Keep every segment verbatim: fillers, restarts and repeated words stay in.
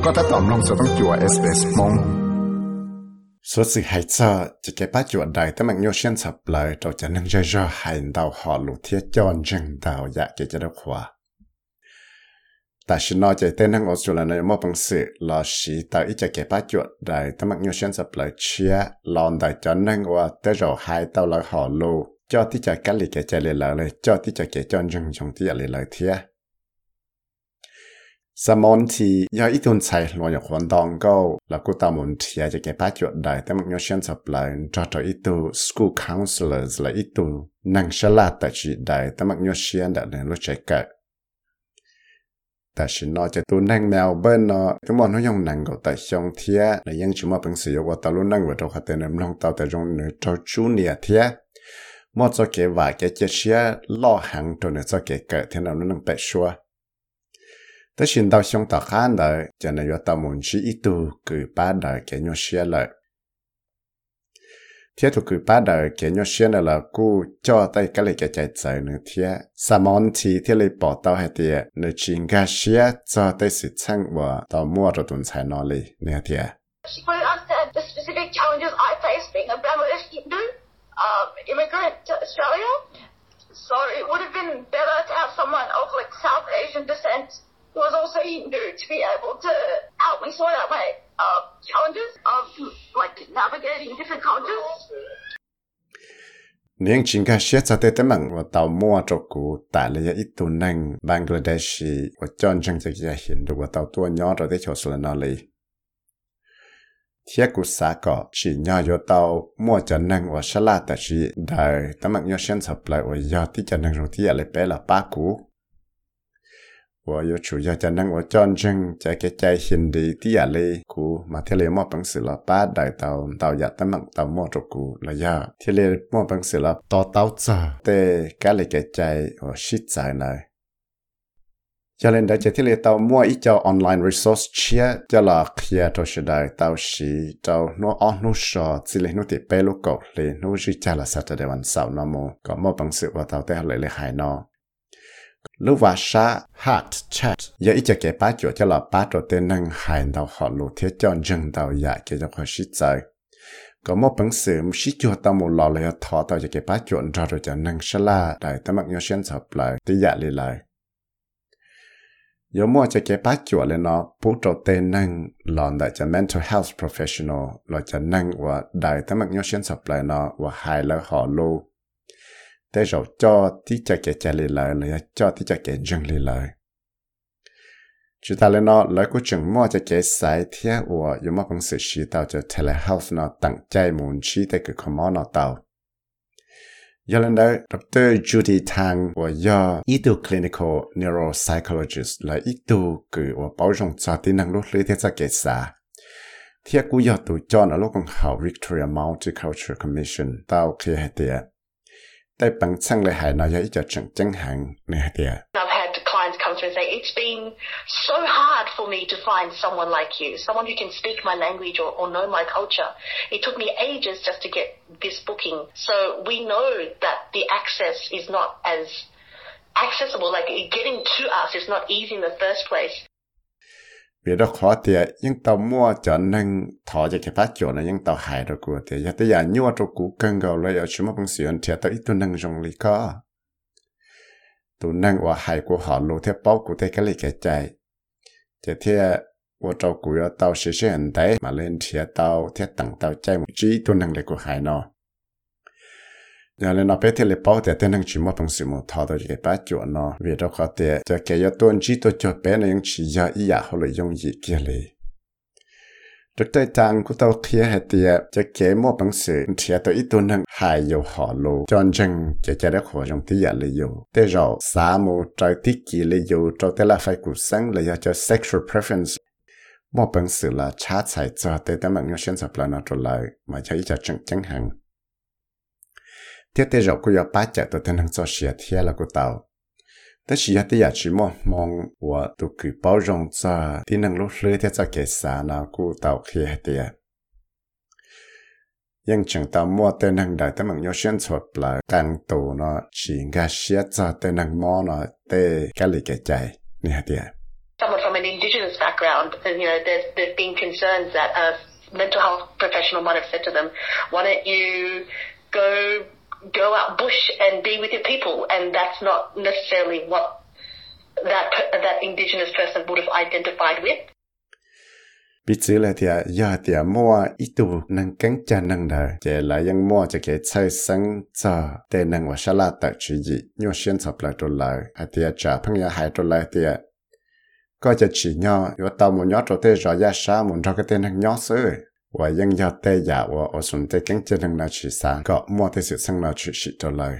ก็ถ้าตอมลงจะต้องจั่ว เอส บี เอส มง số sự hay cho chỉ cái bát chuột đại tới mạng nhô xuyên sập lại rồi cho nên cho cho hay đào họ lụt thiết chọn rừng đào dạ cái cho đó khóa tại sao nói chạy tên hàng Australia này mà bằng sự là sĩ tại ít cái bát chuột đại tới mạng nhô xuyên sập lại chia lòn đại cho nên qua tới rồi hai tàu lại họ lụt cho tí chạy cái lịch cái chạy lại lại cho tí chạy cái chọn rừng trong tí lại lại thiếtสมองที่ยาอีตุนใช้ลอยขวัญดองก็แล้วก็ตามมันที่จะเก็บปัจจุบันได้แต่มันยังเชื่อสับเลยจอดอีตัว school counselors และอีตัวนังฉลาดแต่จีได้แต่มันยังเชื่อได้ในรู้ใจเกิดแต่ฉันนอกจากตัวนังแมวเบิ้ลเนาะทุกวันเขายังนังก็แต่ช่องเทียและยังชิมาเป็นสิ่งว่าตาลุนังว่าเราขัดเดินลงตาแต่จงเนื้อจอจูเนียเทียมอจะเก็บว่าเก็บเชื่อล่อหังตัวเนื้อจะเก็บเกิดที่เรานั่งไปชัวแต่ฉันดาวช่องต่อข้างเลยจะในวัดตามุนชีอีตูคือป้าเดอเกี่ยวเชียเลยเทียถูกคือป้าเดอเกี่ยวเชียนั่นแหละกูจ่อได้ก็เลยแกใจใจหนึ่งเทียสมองทีที่เลยปอดเต้าให้เดียในจิงกาเชียจ่อได้สิช่างว่าต่อมั่วตัวตุนใช้นอเลยเนี่ยเทีย She couldn't understand the specific challenges I face being a Bangladesh Hindu um, immigrant to Australia. So it would have been better to have someone of like South Asian descent who was also Hindu to be able to help me sort out my uh, challenges of like navigating different cultures. เนียงจิงกาเชียจะได้แต่มังว่าเต่ามั่วจกูแต่ละอีตัวนั่งบังกลาเดชีว่าจอนจังจะจะเห็นดูว่าเต่าตัวย่อเราได้โชว์สละนอเลยเทียกุสาก็ชีย่อโยเต่ามั่วจะนั่งว่าฉลาดแต่ชีได้แต่มังย่อเช่นสับเลยว่ายอที่จะนั่งตรงที่อะไรเป๊ะละป้ากู我有主要在那我战争在个在现地底下嘞，古马天嘞莫本事了，八代到到日得梦到莫做古了呀，天嘞莫本事了，到到这的家里个在我实在来。cho nên đã chỉ thiết lập tàu mua ít cho online resource chia cho là kia tôi sẽ đợi tàu sĩ tàu nó on nó sò chỉ lấy nó thì bé lúc cổ lên nó chỉ cho là Saturdayวันเสาร์nó mua có một bằng sự vào tàu tới lấy lấy hai nó lúc vào sa hot chat giờ ít cho cái bát chỗ cho là bát chỗ tên năng hai đầu họ lụt thiết cho rừng đầu dạ cái cho họ sĩ chơi có một bằng sự một sĩ cho tàu một lò lấy thọ tàu cho cái bát chỗ ra rồi cho năng sa la đại tao mặc nhau xuyên sập lại tí dạ lại lại有么就给把脚了呢？不做对能，让大家 mental health professional， 让家能我大他们要选择来呢，我还了好路。แต่เราจอที่จะเกิดใจเลยเลยจอที่จะเกิดจึงเลยเลยจุดนั้นเนาะแล้วก็จึงมั่วจะเกิดสายเที่ยวว่า有么本事知道就 telehealth เนาะตั้งใจมุ่งชี้แต่ก็ขโมยเนาะเตา有人呢 Doctor Judy Tang 我要一度 clinical neuropsychologist 来一度给我保重做的能力里的这个啥ที่กูอยากตัวจอนอารมณ์ของเขา Victoria Multicultural Commission 到去ให้เดียได้ปังช่างเลยหายน้อยจะจังจังหังเนี่ยเดีย I've had clients come through and say it's been so hard for me to find someone like you, someone who can speak my language or, or know my culture. It took me ages just to get this booking. So we know that the access is not as accessible, like getting to us is not easy in the first place. เวลาขอเตียยังต่อมั่วจอนนั่งถอจากแค่พัดจนะยังต่อหายตัวกูเตียแต่อย่ายั่วตัวกูเกินเก่าเลยเอาชิมบังเสียนเทียตัวอีตัวนั่งจงลีก็ตัวนั่งว่าหายกูหอโลเทียป๊อกกูเทียก็เลยแก่ใจจะเทียว่าเจ้ากู要到实现ได้มาเล่นเทีย到เทียตั้ง到ใจหมดจีตัวนั่งเลยกูหายเนาะอย่างนั้นเราไปเที่ยวเลยป้อแต่เต้นนั่งชิมว่าเป็นสิ่งมุทอตัวจะไปจวนเนาะเวลาเขาเตะจะแกยตัวจีตัวจดเป็นยังชี้ยาอียาเขาเลยยงยีเกลีตัวใจทางกูตัวเทียให้เตะจะแกมั่วเป็นสิ่งเทียตัวอีตัวนั่งหายอยู่หอโลจนจึงจะจะได้ขอจงที่อยากเลยอยู่แต่เราสามูใจที่กี่เลยอยู่เราแต่ละไฟกูสั่งเลยอยากจะ sexual preference มั่วเป็นสิ่งละชาติใส่จอแต่แต่มันยังเช่นสับปะรดตัวเลยมาใช้จะจังจังหังเทียแต่เราก็อยากป้าจัดตัวเต็นทั้งจอเสียเทียแล้วก็เตาแต่เสียที่อยากชิมมองว่าตัวคือ包容着ที่นั่งลุกเลยที่จะเกิดสานะกูเตาเคียเตียยังจังเตามัวเต็นทั้งได้แต่มันยอเช่นสดปลายกลางตัวเนาะชิงกาเสียจะเต็นทั้งมอเนาะเตะกะลิเกใจเนี่ยเตีย someone from an indigenous background, and you know, there's there's been concerns that a mental health professional might have said to them, "Why don't you go go out bush and be with your people?" And that's not necessarily what that that indigenous person would have identified with. Bị chữ là thì giờ thì mua ít tu năng cánh chân năng đời, chỉ là những mua cho cái xây sinh cho để năng và sản xuất tại chỉ gì, nhiều xuyên sập lại trôi lại, hay thì trả phong nhà hai trôi lại thì có cho chỉ nhau, và tàu một nhóm trôi tới rồi ra sao muốn cho cái tên năng nhóm xứ, và những giờ tây giả và ở xuân tây cánh chân năng là chỉ sáng, có mua tới sự sinh là chỉ chỉ trôi lại.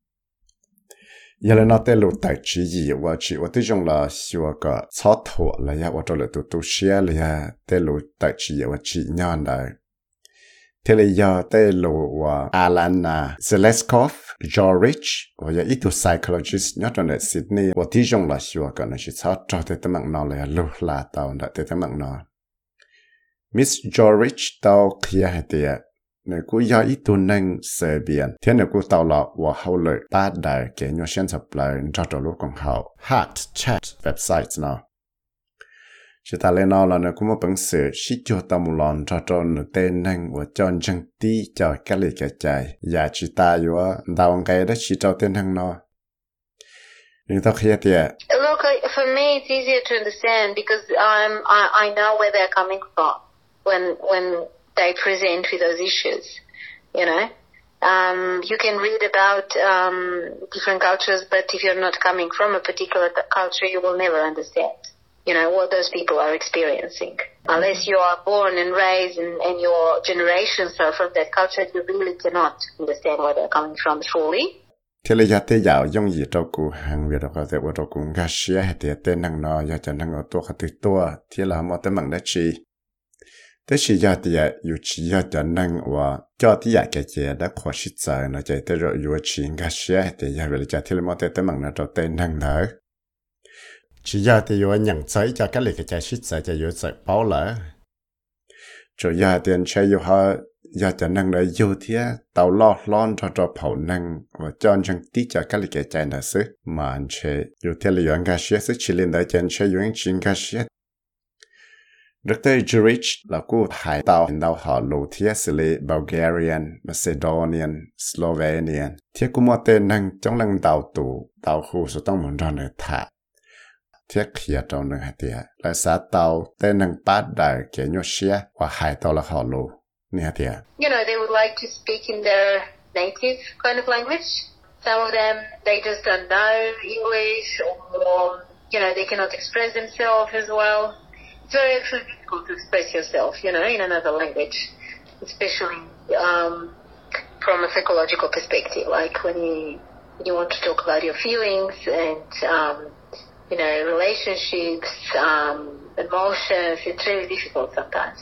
giờ là nó tới lúc tại chỉ gì và chỉ và tới trong là xưa có sáu thổ là ya và cho là tụ tụ xe là ya tới lúc tại chỉ và chỉ nhon đấy thế là giờ tới lúc và Alana Zeleskov, Joe Rich và ya ít tu psychologist nhớ trong này Sydney và tới trong là xưa có nó chỉ sáu cho tới tấm mạng nó là lúc là tao đã tới tấm mạng nó Miss Joe Rich tao kia hay tiệt nếu cô giờ ít tu năng sẽ biến thế nếu cô tao là và hậu lợi ba đại cái nhau xem sập lại cho trò lúc còn hậu Heart Chat website nào chỉ ta lên nó là nếu cô muốn bằng sự xí cho tao một lần cho trò nửa tên năng và chọn chân tí cho cái lịch cái chạy và chỉ ta yếu đào cái đó chỉ cho tên năng nó nhưng tao kia thì look for me it's easier to understand because I'm I I know where they're coming from when when they present with those issues, you know. Um, you can read about um, different cultures, but if you're not coming from a particular culture, you will never understand, you know, what those people are experiencing. Unless you are born and raised and, and your generations are from that culture, you really cannot understand where they're coming from fully. thế là giờ tới dạo giống gì cho cô hàng việt đó có thể cho cô ngã xía hay thì tên năng nó giờ cho năng ởตัวkhátตัวthế là một tấm bằng đất chi thế chỉ giờ thì yêu chỉ giờ cho năng và cho thì giờ cái gì đã khó xịt giờ nó chạy tới rồi yêu chỉ ngã xía thì giờ về cho thì một tấm bằng nó cho tên năng đó chỉ giờ thì yêu nhận thấy cho cái này cái chạy xịt giờ cho yêu chạy bảo lỡ rồi giờ thì anh chơi yêu họ giờ cho năng là yêu thì tàu lo lon cho cho phổ năng và cho anh chẳng tí cho cái này cái chạy nó xứ mà anh chơi yêu thì là yêu ngã xía xứ chỉ lên đó cho anh chơi yêu chỉ ngã xía doctor Jurich là cô hải tàu đào họ lô thiết xử lý Bulgarian, Macedonian, Slovenian. Thiết cô mua tên năng trong lăng tàu tù, tàu khu số tông muốn ra nơi thả. Thiết khía trong nơi hạt tiệt, là xã tàu tên năng bát đại kẻ nhô xia và hải tàu là họ lô. Nè hạt tiệt. You know, they would like to speak in their native kind of language. Some of them, they just don't know English or, you know, they cannot express themselves as well. It's very actually difficult to express yourself, you know, in another language, especially um, from a psychological perspective. Like when you when you want to talk about your feelings and um, you know relationships, um, emotions, it's really difficult sometimes.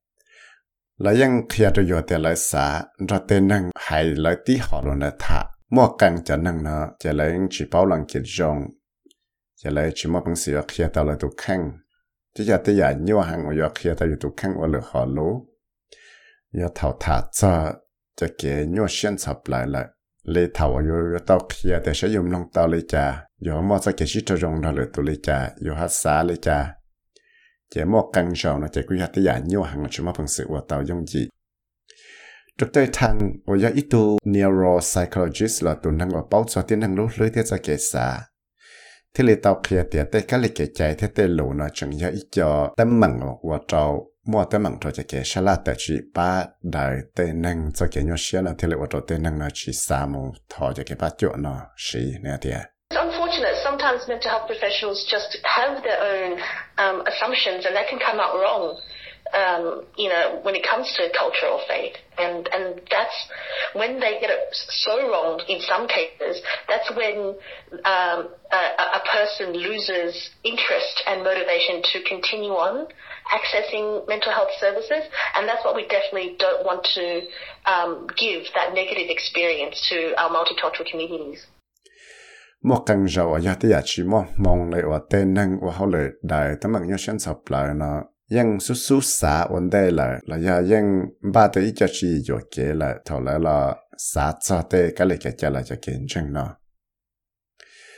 Là yang kia cho yo te lai sa, ra te nang hai lai ti ho lo na tha, mo kang cha nang na, cha lai chỉ bảo lang ki jong, cha lai chỉ mo bang sia kia ta la tu khang. Chỉ giờ tới giờ nhiều hàng ở kia ta YouTube khăn ở lửa họ lố, giờ thảo thả cho cho cái nhiều xuyên sập lại lại, lấy thảo ở tàu kia để sử dụng long tàu lấy trà, giờ mua cho cái shit trong đó lửa tụ lấy trà, giờ hát xá lấy trà, chỉ mua căng sầu nó chỉ quy hoạch tới giờ nhiều hàng chúng mà phần sự ở tàu dùng gì. Doctor Tan ở giờ ít tu neuropsychologist là tụ năng ở bao cho tiếng năng lúc lưới thế cho cái xã. Thế là tao kia tiệt tới cái lịch chạy thế tê lù nó chẳng nhớ ít cho tấm mặn và trâu mua tấm mặn cho cái salad là tại chỉ ba đại tê năng cho cái nhau xía là thế là và tê năng nó chỉ xa mù thọ cho cái ba chỗ nó xí nè tiệt. It's unfortunate. Sometimes mental health professionals just have their own um, assumptions, and that can come out wrong. Um, you know, when it comes to culture or faith. And, and that's when they get it so wrong in some cases, that's when um, a, a person loses interest and motivation to continue on accessing mental health services. And that's what we definitely don't want to um, give that negative experience to our multicultural communities. Một căn rau ở gia tế chỉ mong mong lại ở tên năng và họ lại đại tấm bằng nhau sinh sập lại nóยังสู้ๆสาวันได้เลยแล้วยังบ้าตัวอีจะชีอยู่เกลเลยเท่าไรละสาจะเตะก็เลยแกจะละจะเก่งจังเนาะ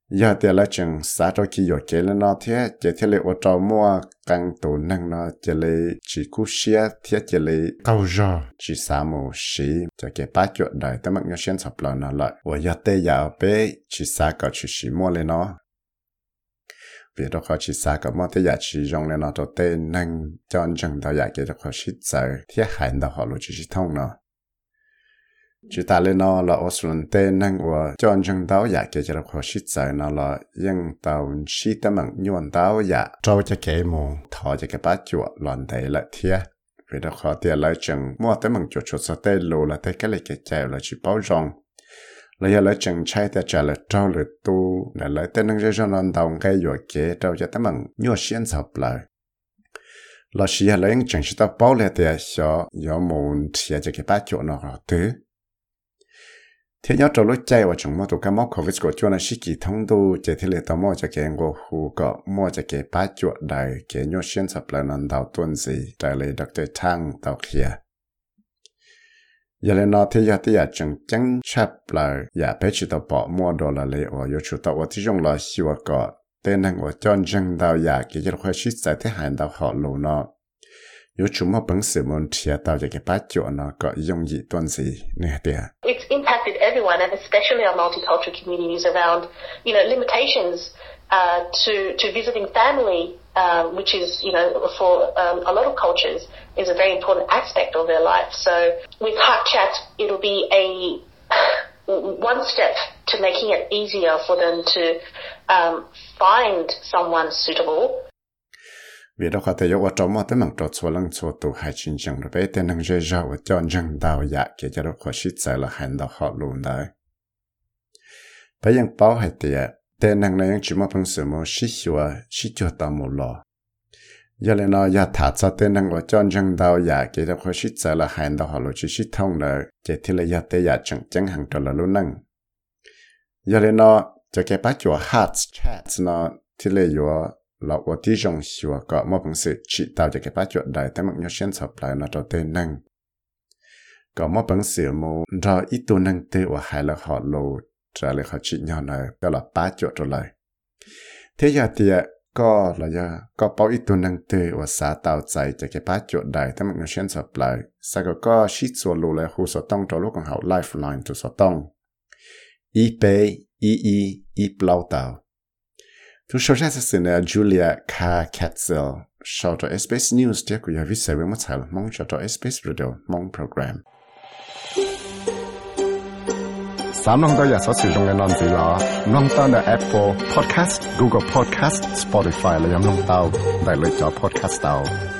giờ thì là chừng xã cho khi ở kế lên nó thế chỉ thế là ở trong mua càng tổ năng nó chỉ là chỉ cú xia thế chỉ là câu giờ chỉ xã mù xí cho cái bát chuột đời tới mức nhau xuyên sập lợn nó lại ở giờ tây giờ bé chỉ xã có chỉ xí mua lên nó vì đó khó chỉ xã có mua thế giờ chỉ dùng lên nó cho tây năng cho anh chừng tao giờ cái đó khó xí sợ thế hải đó họ luôn chỉ xí thông nó chỉ ta lên nó là Australia tên năng của cho anh chừng tao giờ cái đó khó xí sợ nó là nhưng tao xí tới mức nhuận tao giờ trâu cho cái mù thọ cho cái bát chuột loạn thế lại thế vì đó khó tiền lại chừng mua tới mức chuột chuột sao tây lù là tới cái này cái chèo là chỉ bao rong là giờ lại chừng chạy tới trả lại trâu lại tu là lại tên năng cho nó đồng cái vừa kế trâu cho tới mức nhuận xuyên sập lại là chỉ là những chừng chỉ tao bao lại thì sao giờ muốn chia cho cái bát chuột nó thứ thế nhớ trâu lúc chạy và chúng mua tụ cái móc covid của chuột là sĩ kỳ thông tu chỉ thế là tao mua cho cái ngô hú có mua cho cái bát chuột đại cái nhuận xuyên sập lại nó đào tuần gì đại lấy doctor Tang tao kia giờ lên nó thì giờ thì giờ chừng chẳng chấp là giờ bé chỉ tao bỏ mua đồ là lấy ở yêu chủ tao ởที่ trong là siêu có tên năng ở cho chân tao giờ cái cái khoa shit sai thế hành tao họ lù nó yêu chủ mà bằng sự muốn chia tao cho cái bát chỗ nó có dùng gì tuần gì nè tiệt. It's impacted everyone and especially our multicultural communities around, you know, limitations uh, to to visiting family, um, which is, you know, for um, a lot of cultures is a very important aspect of their life. So with Heart Chat, it'll be a one step to making it easier for them to um, find someone suitable. Vì đó có thể có trong một tấm bằng trò số lần số tụ hai chín chẳng rồi bé tên năng dễ dàng và cho dân đào dạ cái cho đó có shit sai là hành đó họ luôn đấy. Bây giờ bảo hay tiệt tên năng này chỉ mà phân xử một shit xua shit cho tao một lò. Giờ lên nó giờ thả cho tên năng và cho dân đào dạ cái đó có shit sai là hành đó họ luôn chỉ shit thông đấy. Chỉ thì là giờ tây dạ chẳng chẳng hàng trò là luôn năng. Giờ lên nó cho cái bát chùa Heart Chat nó thì là vừa là ởที่ trong xưa có một bằng sự chỉ tạo cho cái bát chuột đại tới mức nhau xuyên sập lại nó cho tên năng có một bằng sự mù ra ít tu năng tư và hai là họ lù trả lại họ chỉ nhau này đó là bát chuột rồi lại thế giờ thì có là giờ có bao ít tu năng tư và xã tạoใจcho cái bát chuột đại tới mức nhau xuyên sập lại sau đó có shit số lù lại khu số tông cho lúc còn học lifeline cho số tông ý bê ý ý ý bao tàu tu show ra sự này Julia Katzel show cho ét bê ét News để cô giáo viết sai với mất hẳn mong cho cho ét bê ét Radio mong program. Sám nông tôi giờ sẽ sử dụng cái nón gì đó, nông tao là Apple Podcast, Google Podcast, Spotify là nông tao, đại lựa chọn podcast tao.